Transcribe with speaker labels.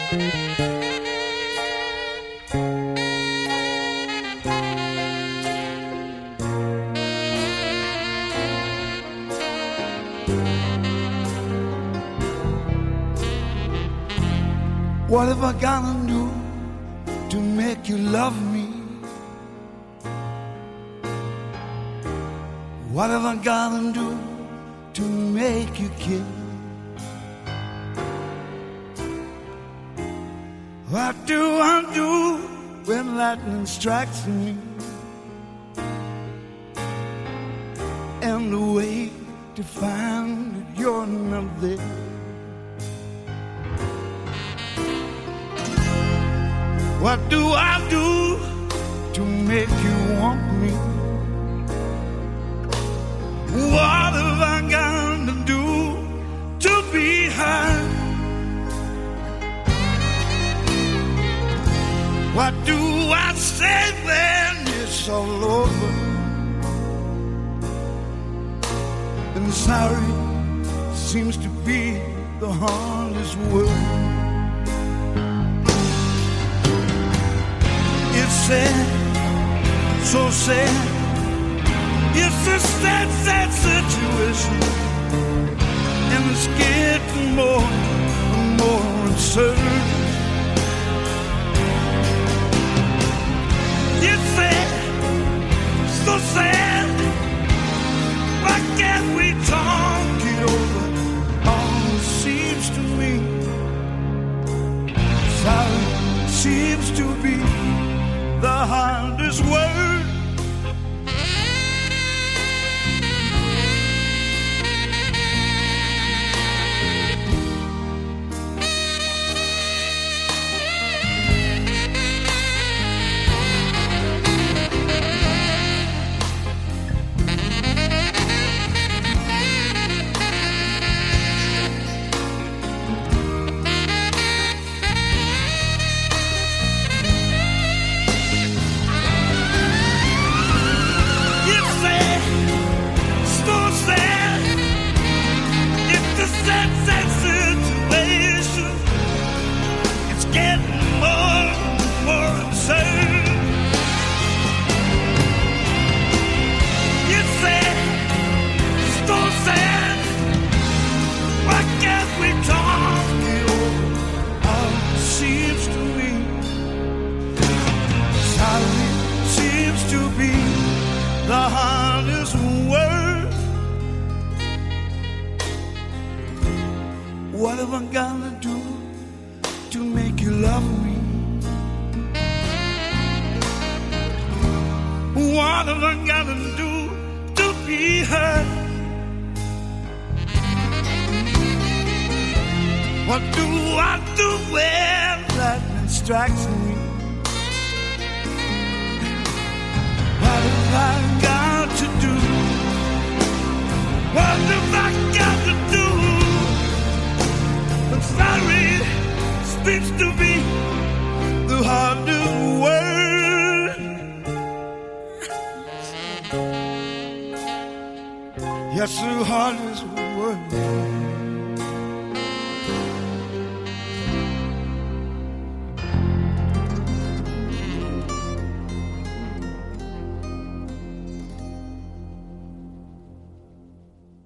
Speaker 1: What have I gotta do to make you love me? What have I gotta do to make you care? What do I do when lightning strikes me and the way to find that you're not there? What do I do to make you want me? What have I got to do to be heard? What do I say when it's all over? And sorry seems to be the hardest word. It's sad, so sad. It's a sad, sad situation, and it's getting more and more absurd. It's sad, so sad. Why can't we talk it over? All it seems to me, sorry seems to be the hardest word. What have I gotta do to make you love me? What have I gotta do to be heard? What do I do when lightning strikes me? What have I got to do? What have I got to do? But sorry speaks to me the hardest word. Yes, the hardest word.